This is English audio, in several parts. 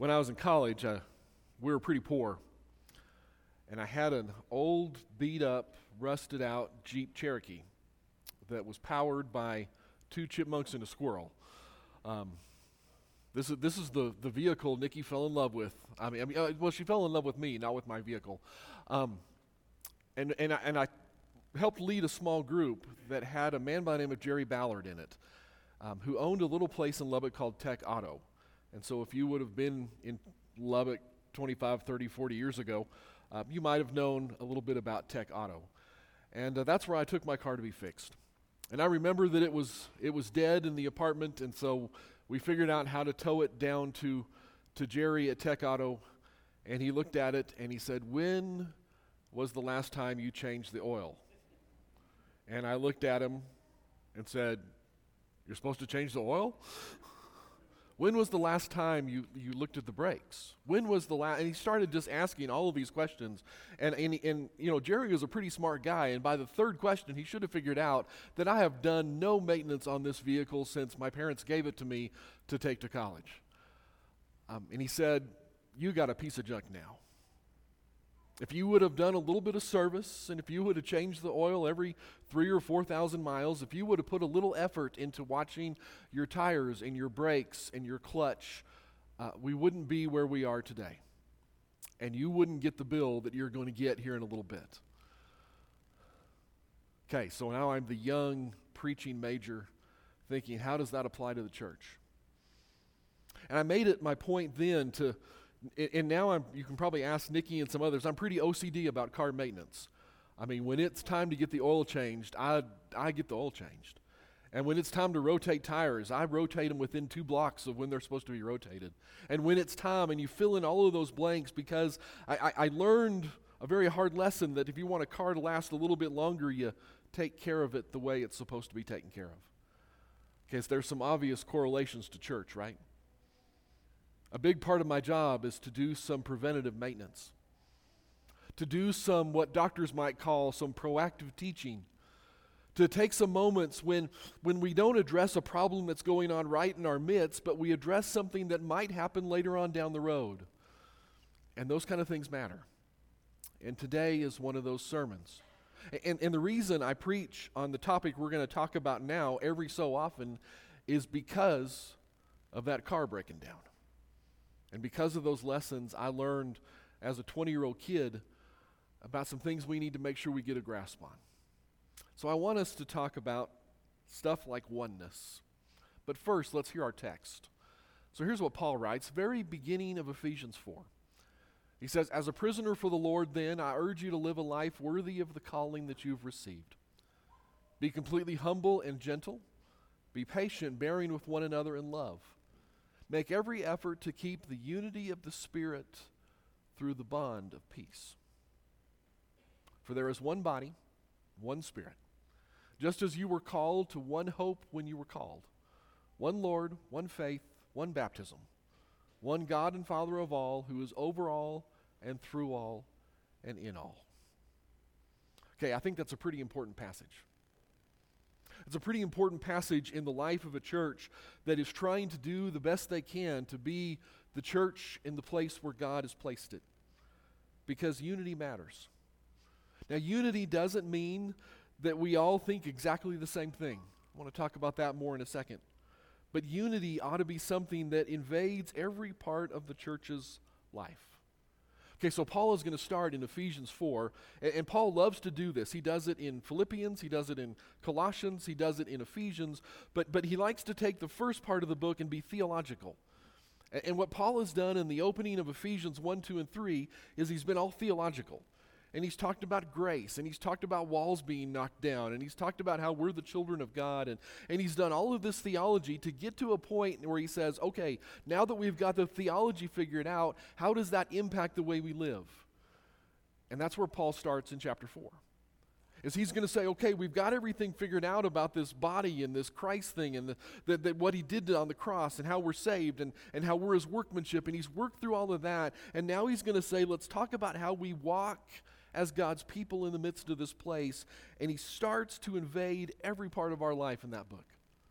When I was in college, we were pretty poor, and I had an old, beat-up, rusted-out Jeep Cherokee that was powered by 2 chipmunks and a squirrel. This is the vehicle Nikki fell in love with. Well, she fell in love with me, not with my vehicle. And I helped lead a small group that had a man by the name of Jerry Ballard in it, who owned a little place in Lubbock called Tech Auto. And so if you would have been in Lubbock 25, 30, 40 years ago, you might have known a little bit about Tech Auto. And that's where I took my car to be fixed. And I remember that it was dead in the apartment, and so we figured out how to tow it down to Jerry at Tech Auto, and he looked at it and he said, "When was the last time you changed the oil?" And I looked at him and said, "You're supposed to change the oil? When was the last time you looked at the brakes? When was the last?" And he started just asking all of these questions. And you know, Jerry was a pretty smart guy, and by the third question, he should have figured out that I have done no maintenance on this vehicle since my parents gave it to me to take to college. And he said, "You got a piece of junk now. If you would have done a little bit of service, and if you would have changed the oil every 3,000 or 4,000 miles, if you would have put a little effort into watching your tires and your brakes and your clutch, we wouldn't be where we are today. And you wouldn't get the bill that you're going to get here in a little bit." Okay, so now I'm the young preaching major thinking, how does that apply to the church? And I made it my point then to... And now you can probably ask Nikki and some others, I'm pretty OCD about car maintenance. I mean, when it's time to get the oil changed, I get the oil changed. And when it's time to rotate tires, I rotate them within 2 blocks of when they're supposed to be rotated. And when it's time, and you fill in all of those blanks, because I learned a very hard lesson that if you want a car to last a little bit longer, you take care of it the way it's supposed to be taken care of. Because there's some obvious correlations to church, right? A big part of my job is to do some preventative maintenance, to do some what doctors might call some proactive teaching, to take some moments when we don't address a problem that's going on right in our midst, but we address something that might happen later on down the road. And those kind of things matter. And today is one of those sermons. And the reason I preach on the topic we're going to talk about now every so often is because of that car breaking down. And because of those lessons I learned as a 20-year-old kid about some things we need to make sure we get a grasp on. So I want us to talk about stuff like oneness. But first, let's hear our text. So here's what Paul writes, very beginning of Ephesians 4. He says, "As a prisoner for the Lord, then, I urge you to live a life worthy of the calling that you've received. Be completely humble and gentle. Be patient, bearing with one another in love. Make every effort to keep the unity of the Spirit through the bond of peace. For there is one body, one Spirit, just as you were called to one hope when you were called, one Lord, one faith, one baptism, one God and Father of all, who is over all and through all and in all." Okay, I think that's a pretty important passage. It's a pretty important passage in the life of a church that is trying to do the best they can to be the church in the place where God has placed it. Because unity matters. Now, unity doesn't mean that we all think exactly the same thing. I want to talk about that more in a second. But unity ought to be something that invades every part of the church's life. Okay, so Paul is going to start in Ephesians 4, and Paul loves to do this. He does it in Philippians, he does it in Colossians, he does it in Ephesians, but he likes to take the first part of the book and be theological. And what Paul has done in the opening of Ephesians 1, 2, and 3 is he's been all theological. And he's talked about grace, and he's talked about walls being knocked down, and he's talked about how we're the children of God, and he's done all of this theology to get to a point where he says, okay, now that we've got the theology figured out, how does that impact the way we live? And that's where Paul starts in chapter 4. Is he's going to say, okay, we've got everything figured out about this body and this Christ thing and what he did on the cross and how we're saved and how we're his workmanship, and he's worked through all of that, and now he's going to say, let's talk about how we walk as God's people in the midst of this place, and he starts to invade every part of our life in that book.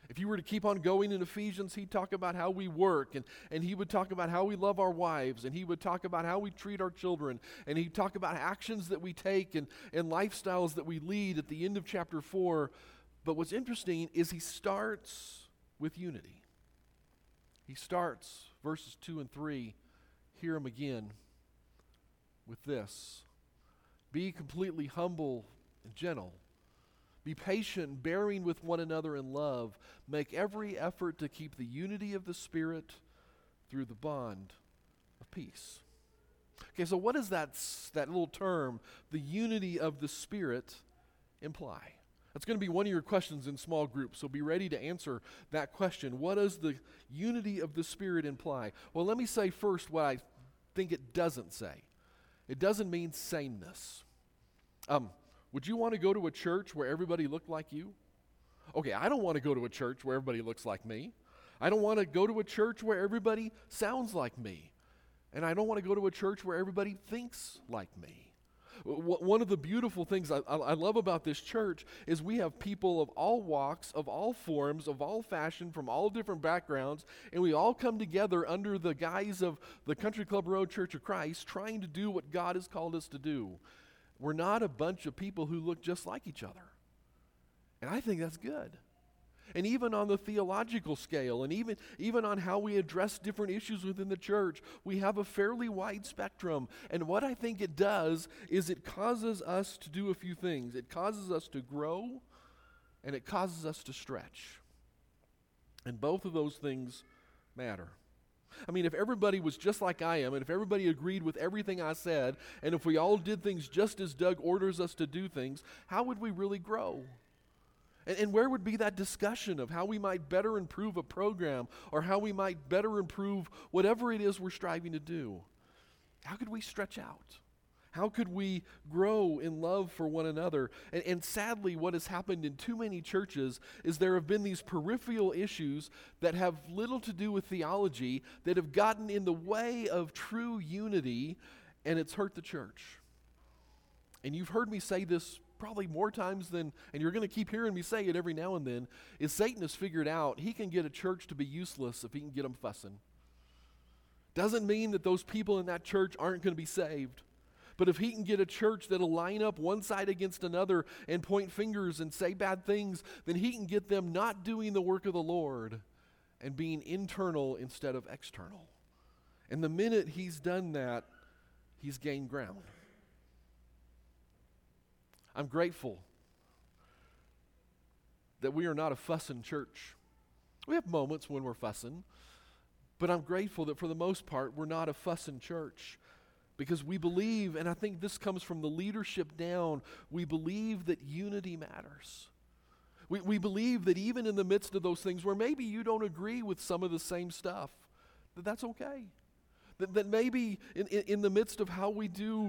If you were to keep on going in Ephesians, he'd talk about how we work, and he would talk about how we love our wives, and he would talk about how we treat our children, and he'd talk about actions that we take and lifestyles that we lead at the end of chapter 4. But what's interesting is he starts with unity. He starts verses 2 and 3, hear him again, with this: be completely humble and gentle. Be patient, bearing with one another in love. Make every effort to keep the unity of the Spirit through the bond of peace. Okay, so what does that little term, the unity of the Spirit, imply? That's going to be one of your questions in small groups, so be ready to answer that question. What does the unity of the Spirit imply? Well, let me say first what I think it doesn't say. It doesn't mean sameness. Would you want to go to a church where everybody looked like you? Okay, I don't want to go to a church where everybody looks like me. I don't want to go to a church where everybody sounds like me. And I don't want to go to a church where everybody thinks like me. One of the beautiful things I love about this church is we have people of all walks, of all forms, of all fashion, from all different backgrounds, and we all come together under the guise of the Country Club Road Church of Christ, trying to do what God has called us to do. We're not a bunch of people who look just like each other. And I think that's good. And even on the theological scale, and even on how we address different issues within the church, we have a fairly wide spectrum. And what I think it does is it causes us to do a few things. It causes us to grow, and it causes us to stretch. And both of those things matter. I mean, if everybody was just like I am, and if everybody agreed with everything I said, and if we all did things just as Doug orders us to do things, how would we really grow? And where would be that discussion of how we might better improve a program, or how we might better improve whatever it is we're striving to do? How could we stretch out? How could we grow in love for one another? And sadly, what has happened in too many churches is there have been these peripheral issues that have little to do with theology that have gotten in the way of true unity, and it's hurt the church. And you've heard me say this probably more times than, and you're going to keep hearing me say it every now and then, is Satan has figured out he can get a church to be useless if he can get them fussing. Doesn't mean that those people in that church aren't going to be saved. But if he can get a church that'll line up one side against another and point fingers and say bad things, then he can get them not doing the work of the Lord and being internal instead of external. And the minute he's done that, he's gained ground. I'm grateful that we are not a fussing church. We have moments when we're fussing, but I'm grateful that for the most part, we're not a fussing church. Because we believe, and I think this comes from the leadership down, we believe that unity matters. We believe that even in the midst of those things where maybe you don't agree with some of the same stuff, that's okay. That maybe in the midst of how we do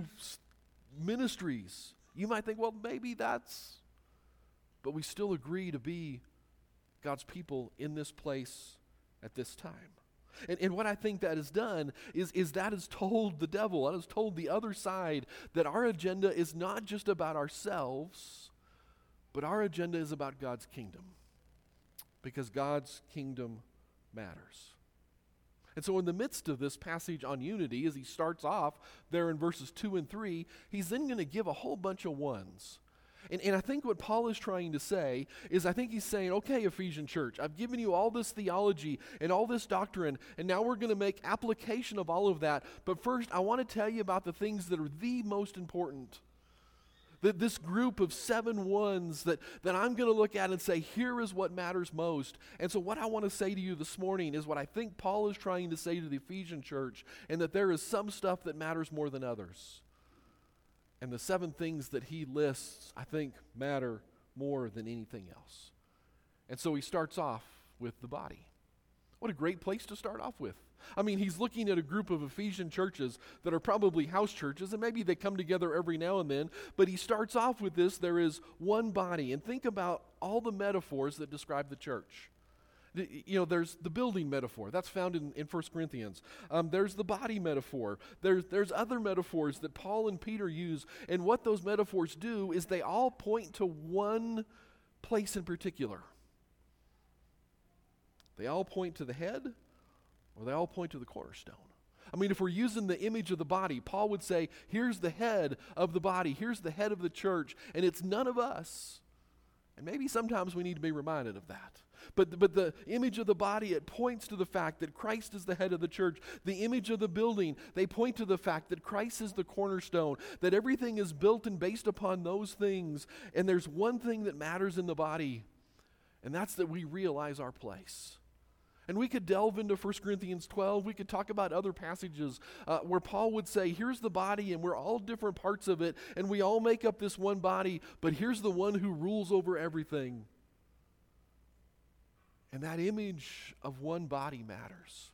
ministries, you might think, well, maybe that's, but we still agree to be God's people in this place at this time. And what I think that has done is that has told the devil, that has told the other side that our agenda is not just about ourselves, but our agenda is about God's kingdom. Because God's kingdom matters. And so in the midst of this passage on unity, as he starts off there in verses 2 and 3, he's then going to give a whole bunch of ones. And I think what Paul is trying to say is I think he's saying, okay, Ephesian church, I've given you all this theology and all this doctrine, and now we're going to make application of all of that. But first, I want to tell you about the things that are the most important. That this group of 7 ones that I'm going to look at and say, here is what matters most. And so what I want to say to you this morning is what I think Paul is trying to say to the Ephesian church, and that there is some stuff that matters more than others. And the 7 things that he lists, I think, matter more than anything else. And so he starts off with the body. What a great place to start off with. I mean, he's looking at a group of Ephesian churches that are probably house churches, and maybe they come together every now and then, but he starts off with this: there is one body. And think about all the metaphors that describe the church. You know, there's the building metaphor. That's found in 1 Corinthians. There's the body metaphor. There's other metaphors that Paul and Peter use. And what those metaphors do is they all point to one place in particular. They all point to the head, or they all point to the cornerstone. I mean, if we're using the image of the body, Paul would say, here's the head of the body, here's the head of the church, and it's none of us. And maybe sometimes we need to be reminded of that. But the image of the body, it points to the fact that Christ is the head of the church. The image of the building, they point to the fact that Christ is the cornerstone, that everything is built and based upon those things. And there's one thing that matters in the body, and that's that we realize our place. And we could delve into 1 Corinthians 12. We could talk about other passages where Paul would say, here's the body, and we're all different parts of it, and we all make up this one body, but here's the one who rules over everything. And that image of one body matters.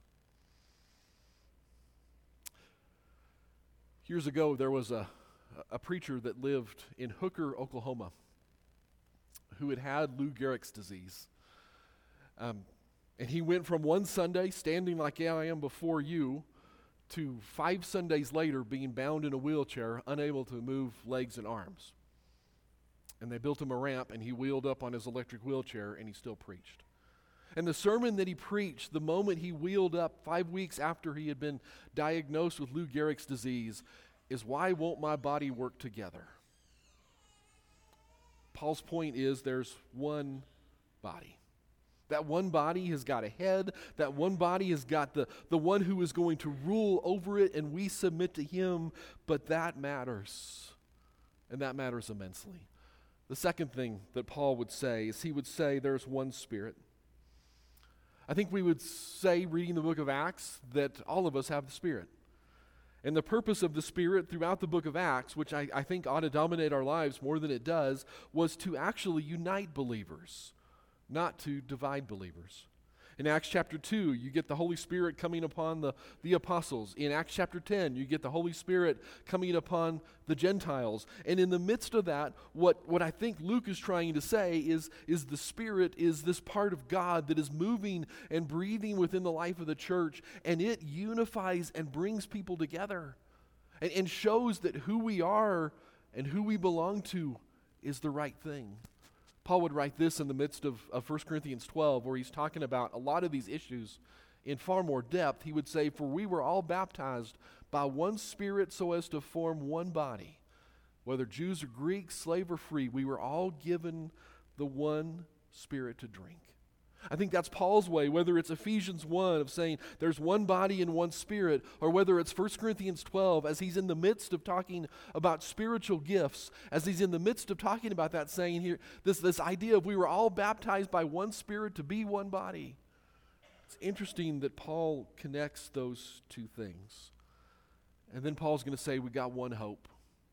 Years ago, there was a preacher that lived in Hooker, Oklahoma, who had Lou Gehrig's disease. And he went from one Sunday, standing like I am before you, to 5 Sundays later being bound in a wheelchair, unable to move legs and arms. And they built him a ramp, and he wheeled up on his electric wheelchair, and he still preached. And the sermon that he preached, the moment he wheeled up 5 weeks after he had been diagnosed with Lou Gehrig's disease, is, why won't my body work together? Paul's point is there's one body. That one body has got a head. That one body has got the one who is going to rule over it, and we submit to him. But that matters, and that matters immensely. The second thing that Paul would say is he would say there's one Spirit. I think we would say, reading the book of Acts, that all of us have the Spirit. And the purpose of the Spirit throughout the book of Acts, which I think ought to dominate our lives more than it does, was to actually unite believers, not to divide believers. In Acts chapter 2, you get the Holy Spirit coming upon the apostles. In Acts chapter 10, you get the Holy Spirit coming upon the Gentiles. And in the midst of that, what I think Luke is trying to say is the Spirit is this part of God that is moving and breathing within the life of the church, and it unifies and brings people together and shows that who we are and who we belong to is the right thing. Paul would write this in the midst of 1 Corinthians 12, where he's talking about a lot of these issues in far more depth. He would say, for we were all baptized by one Spirit so as to form one body. Whether Jews or Greeks, slave or free, we were all given the one Spirit to drink. I think that's Paul's way, whether it's Ephesians 1 of saying there's one body and one Spirit, or whether it's 1 Corinthians 12 as he's in the midst of talking about spiritual gifts, as he's in the midst of talking about that, saying here, this idea of we were all baptized by one Spirit to be one body. It's interesting that Paul connects those two things. And then Paul's going to say we got one hope.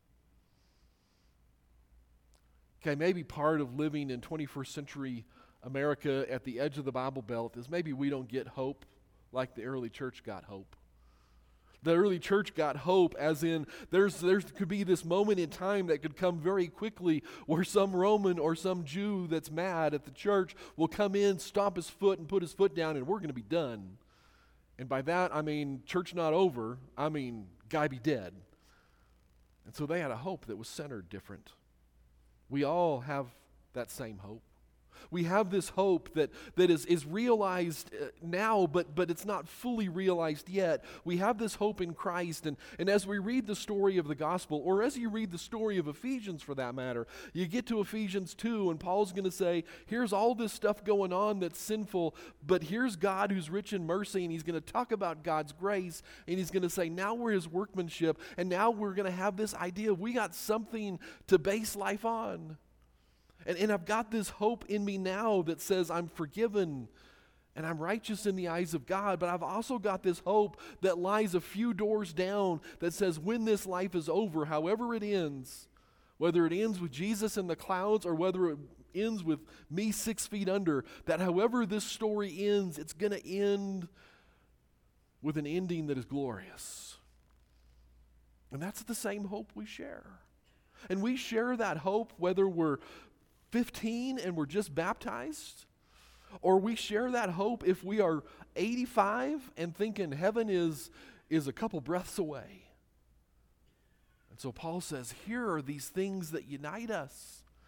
Okay, maybe part of living in 21st century America at the edge of the Bible Belt is maybe we don't get hope like the early church got hope. The early church got hope as in there could be this moment in time that could come very quickly where some Roman or some Jew that's mad at the church will come in, stomp his foot, and put his foot down, and we're going to be done. And by that, I mean church not over. I mean guy be dead. And so they had a hope that was centered different. We all have that same hope. We have this hope that is realized now, but it's not fully realized yet. We have this hope in Christ, and as we read the story of the gospel, or as you read the story of Ephesians for that matter, you get to Ephesians 2, and Paul's going to say, here's all this stuff going on that's sinful, but here's God who's rich in mercy, and he's going to talk about God's grace, and he's going to say, now we're his workmanship, and now we're going to have this idea of we got something to base life on. And I've got this hope in me now that says I'm forgiven and I'm righteous in the eyes of God, but I've also got this hope that lies a few doors down that says when this life is over, however it ends, whether it ends with Jesus in the clouds or whether it ends with me 6 feet under, that however this story ends, it's going to end with an ending that is glorious. And that's the same hope we share. And we share that hope whether we're 15 and we're just baptized, or we share that hope if we are 85 and thinking heaven is a couple breaths away. And so Paul says, here are these things that unite us.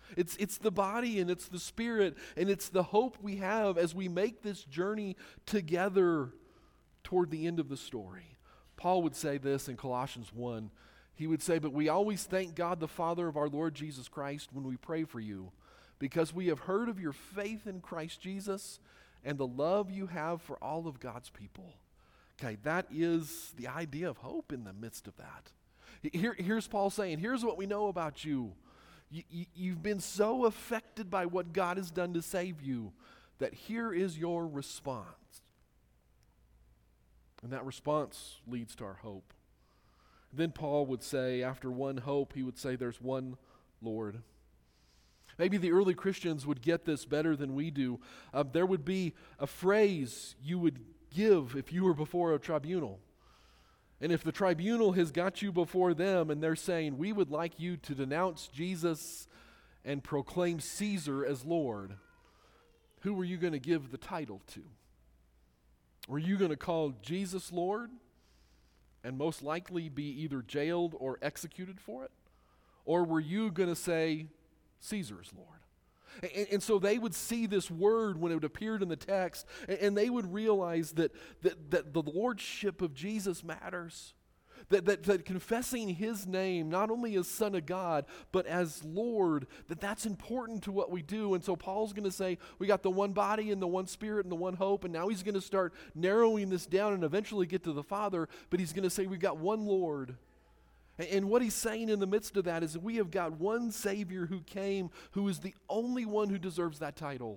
It's the body and it's the spirit and it's the hope we have as we make this journey together toward the end of the story. Paul would say this in Colossians 1. He would say, "But we always thank God the Father of our Lord Jesus Christ when we pray for you, because we have heard of your faith in Christ Jesus and the love you have for all of God's people." Okay, that is the idea of hope in the midst of that. Here's Paul saying, here's what we know about you. You've been so affected by what God has done to save you that here is your response. And that response leads to our hope. Then Paul would say, after one hope, he would say there's one Lord. Maybe the early Christians would get this better than we do. There would be a phrase you would give if you were before a tribunal. And if the tribunal has got you before them and they're saying, we would like you to denounce Jesus and proclaim Caesar as Lord, who were you going to give the title to? Were you going to call Jesus Lord and most likely be either jailed or executed for it? Or were you going to say Caesar is Lord? And so they would see this word when it appeared in the text, and they would realize that the lordship of Jesus matters. That confessing his name, not only as Son of God, but as Lord, that's important to what we do. And so Paul's going to say, we got the one body and the one spirit and the one hope, and now he's going to start narrowing this down and eventually get to the Father, but he's going to say we've got one Lord. And what he's saying in the midst of that is that we have got one Savior who came, who is the only one who deserves that title.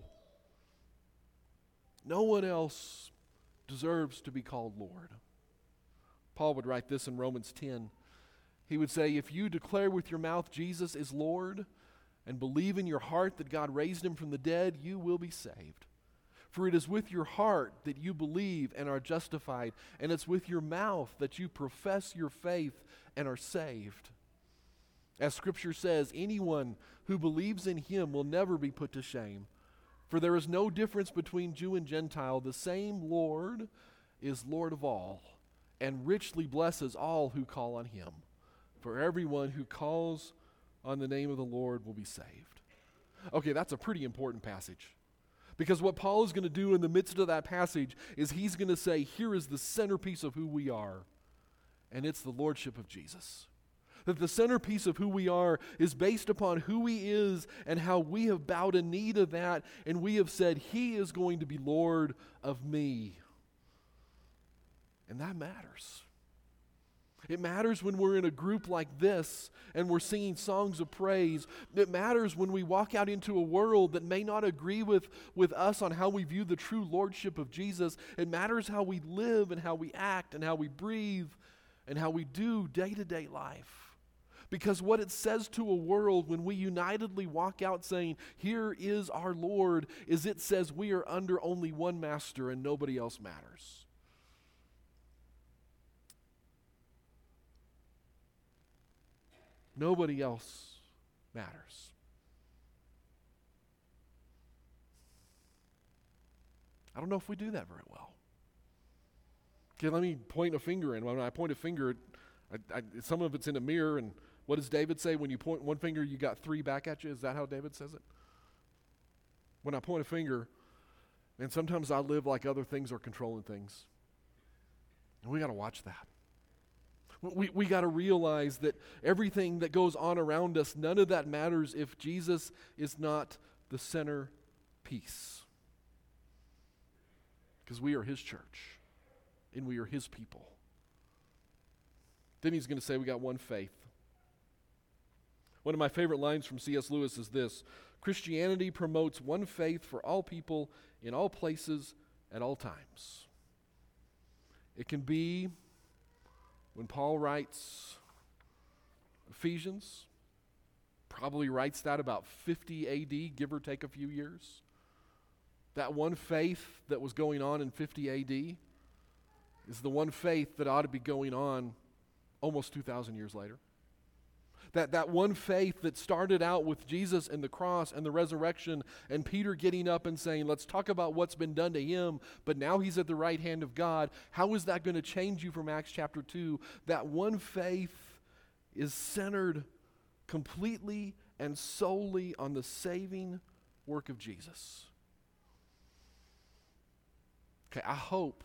No one else deserves to be called Lord. Paul would write this in Romans 10. He would say, if you declare with your mouth Jesus is Lord and believe in your heart that God raised him from the dead, you will be saved. For it is with your heart that you believe and are justified, and it's with your mouth that you profess your faith and are saved. As Scripture says, anyone who believes in him will never be put to shame. For there is no difference between Jew and Gentile. The same Lord is Lord of all, and richly blesses all who call on him. For everyone who calls on the name of the Lord will be saved. Okay, that's a pretty important passage. Because what Paul is going to do in the midst of that passage is he's going to say, here is the centerpiece of who we are, and it's the lordship of Jesus. That the centerpiece of who we are is based upon who he is and how we have bowed a knee to that, and we have said, he is going to be Lord of me. And that matters. It matters when we're in a group like this and we're singing songs of praise. It matters when we walk out into a world that may not agree with us on how we view the true lordship of Jesus. It matters how we live and how we act and how we breathe and how we do day-to-day life. Because what it says to a world when we unitedly walk out saying, here is our Lord, is it says we are under only one master and nobody else matters. Nobody else matters. I don't know if we do that very well. Okay, let me point a finger, and when I point a finger, some of it's in a mirror, and what does David say? When you point one finger, you got three back at you? Is that how David says it? When I point a finger, and sometimes I live like other things are controlling things. And we got to watch that. We got to realize that everything that goes on around us, none of that matters if Jesus is not the centerpiece. Because we are his church, and we are his people. Then he's going to say we got one faith. One of my favorite lines from C.S. Lewis is this: Christianity promotes one faith for all people in all places at all times. It can be when Paul writes Ephesians, probably writes that about 50 A.D., give or take a few years. That one faith that was going on in 50 A.D. is the one faith that ought to be going on almost 2,000 years later. That one faith that started out with Jesus and the cross and the resurrection and Peter getting up and saying, let's talk about what's been done to him, but now he's at the right hand of God. How is that going to change you from Acts chapter 2? That one faith is centered completely and solely on the saving work of Jesus. Okay, I hope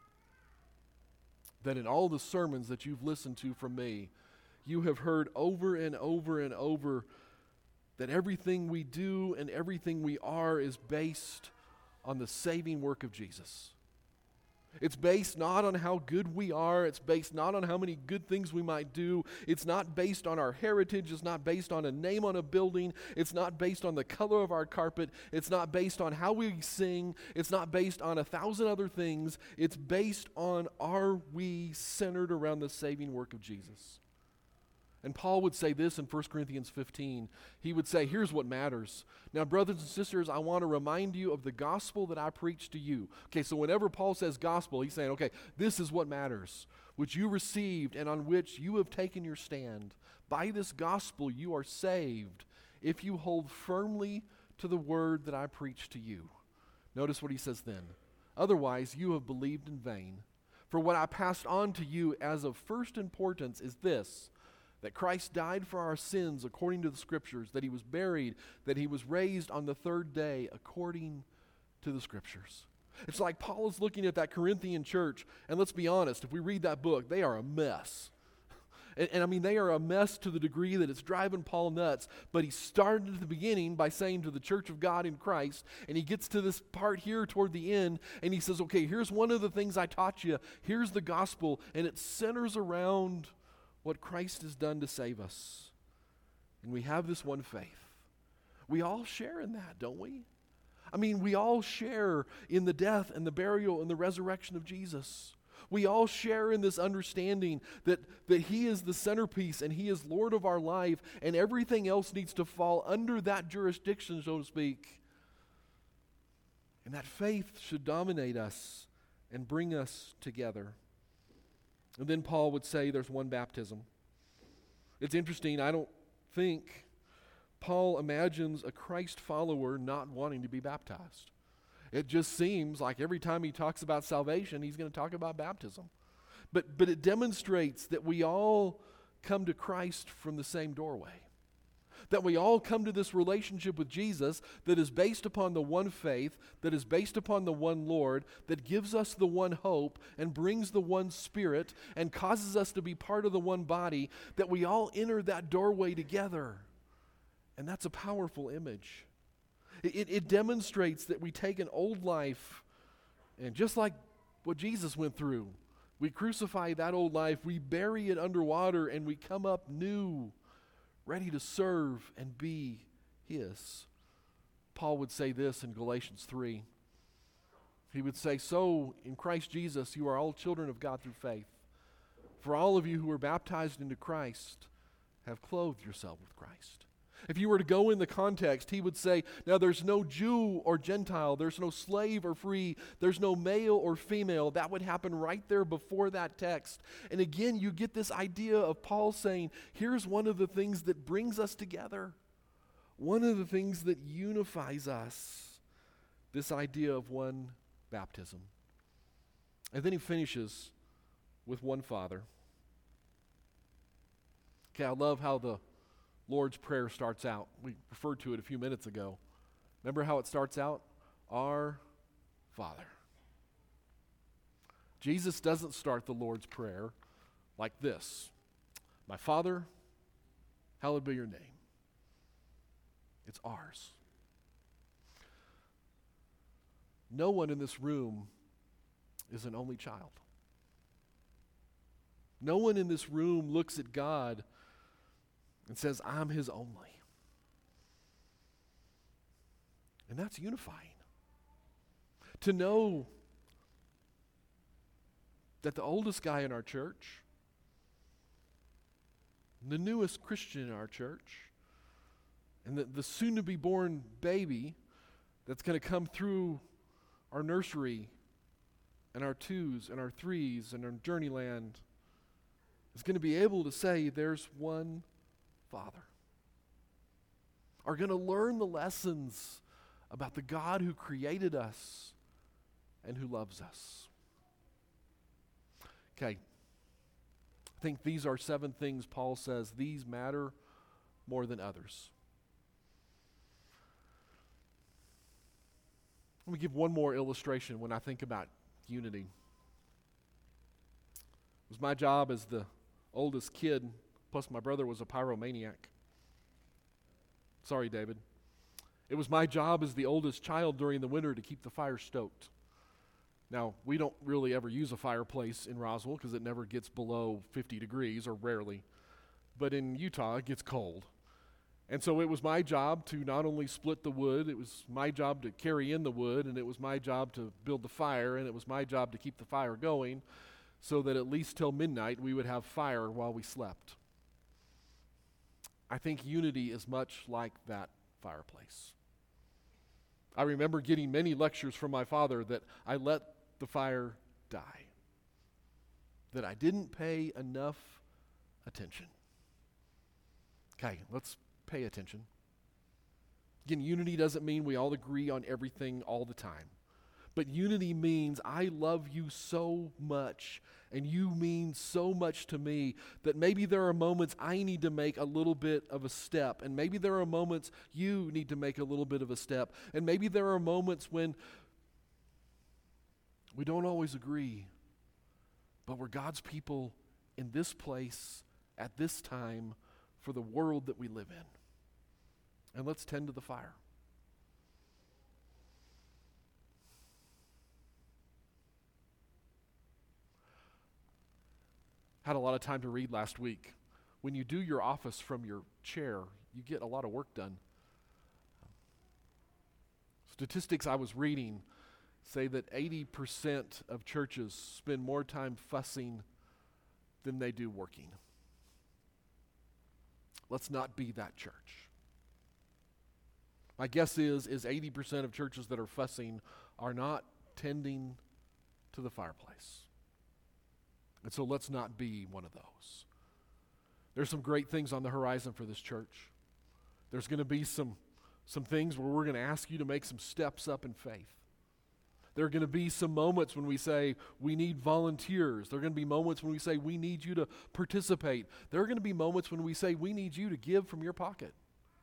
that in all the sermons that you've listened to from me, you have heard over and over and over that everything we do and everything we are is based on the saving work of Jesus. It's based not on how good we are. It's based not on how many good things we might do. It's not based on our heritage. It's not based on a name on a building. It's not based on the color of our carpet. It's not based on how we sing. It's not based on 1,000 other things. It's based on, are we centered around the saving work of Jesus? And Paul would say this in 1 Corinthians 15. He would say, here's what matters. Now, brothers and sisters, I want to remind you of the gospel that I preached to you. Okay, so whenever Paul says gospel, he's saying, okay, this is what matters, which you received and on which you have taken your stand. By this gospel you are saved if you hold firmly to the word that I preached to you. Notice what he says then. Otherwise, you have believed in vain. For what I passed on to you as of first importance is this, that Christ died for our sins according to the Scriptures, that he was buried, that he was raised on the third day according to the Scriptures. It's like Paul is looking at that Corinthian church, and let's be honest, if we read that book, they are a mess. And I mean, they are a mess to the degree that it's driving Paul nuts, but he started at the beginning by saying to the church of God in Christ, and he gets to this part here toward the end, and he says, okay, here's one of the things I taught you, here's the gospel, and it centers around what Christ has done to save us. And we have this one faith. We all share in that, don't we? I mean, we all share in the death and the burial and the resurrection of Jesus. We all share in this understanding that he is the centerpiece and he is Lord of our life, and everything else needs to fall under that jurisdiction, so to speak. And that faith should dominate us and bring us together. And then Paul would say there's one baptism. It's interesting, I don't think Paul imagines a Christ follower not wanting to be baptized. It just seems like every time he talks about salvation, he's going to talk about baptism. But it demonstrates that we all come to Christ from the same doorway. That we all come to this relationship with Jesus that is based upon the one faith, that is based upon the one Lord, that gives us the one hope and brings the one Spirit and causes us to be part of the one body, that we all enter that doorway together. And that's a powerful image. It demonstrates that we take an old life, and just like what Jesus went through, we crucify that old life, we bury it underwater, and we come up new, ready to serve and be his. Paul would say this in Galatians 3. He would say, so in Christ Jesus you are all children of God through faith. For all of you who are baptized into Christ have clothed yourself with Christ. If you were to go in the context, he would say, now there's no Jew or Gentile, there's no slave or free, there's no male or female. That would happen right there before that text. And again, you get this idea of Paul saying, here's one of the things that brings us together. One of the things that unifies us. This idea of one baptism. And then he finishes with one Father. Okay, I love how the Lord's Prayer starts out. We referred to it a few minutes ago. Remember how it starts out? Our Father. Jesus doesn't start the Lord's Prayer like this. My Father, hallowed be your name. It's ours. No one in this room is an only child. No one in this room looks at God and says, I'm his only. And that's unifying. To know that the oldest guy in our church, the newest Christian in our church, and the soon-to-be born baby that's going to come through our nursery and our 2s and our 3s and our Journeyland is going to be able to say there's one Father, are going to learn the lessons about the God who created us and who loves us. Okay, I think these are 7 things Paul says these matter more than others. Let me give one more illustration when I think about unity. It was my job as the oldest kid, plus my brother was a pyromaniac. Sorry, David. It was my job as the oldest child during the winter to keep the fire stoked. Now, we don't really ever use a fireplace in Roswell because it never gets below 50 degrees, or rarely. But in Utah, it gets cold. And so it was my job to not only split the wood, it was my job to carry in the wood, and it was my job to build the fire, and it was my job to keep the fire going so that at least till midnight we would have fire while we slept. I think unity is much like that fireplace. I remember getting many lectures from my father that I let the fire die, that I didn't pay enough attention. Okay, let's pay attention. Again, unity doesn't mean we all agree on everything all the time. But unity means I love you so much and you mean so much to me that maybe there are moments I need to make a little bit of a step, and maybe there are moments you need to make a little bit of a step, and maybe there are moments when we don't always agree, but we're God's people in this place at this time for the world that we live in. And let's tend to the fire. Had a lot of time to read last week. When you do your office from your chair, you get a lot of work done. Statistics I was reading say that 80% of churches spend more time fussing than they do working. Let's not be that church. My guess is 80% of churches that are fussing are not tending to the fireplace. And so let's not be one of those. There's some great things on the horizon for this church. There's going to be some things where we're going to ask you to make some steps up in faith. There are going to be some moments when we say we need volunteers. There are going to be moments when we say we need you to participate. There are going to be moments when we say we need you to give from your pocket.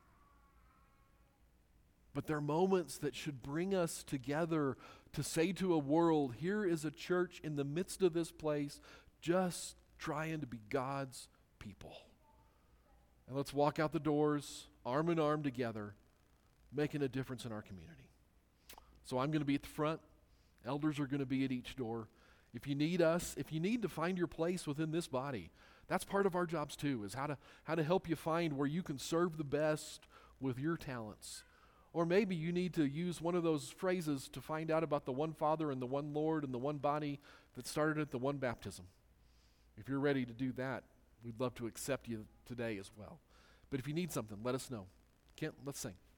But there are moments that should bring us together to say to a world, here is a church in the midst of this place just trying to be God's people. And let's walk out the doors, arm in arm together, making a difference in our community. So I'm going to be at the front. Elders are going to be at each door. If you need us, if you need to find your place within this body, that's part of our jobs too, is how to help you find where you can serve the best with your talents. Or maybe you need to use one of those phrases to find out about the one Father and the one Lord and the one body that started at the one baptism. If you're ready to do that, we'd love to accept you today as well. But if you need something, let us know. Kent, let's sing.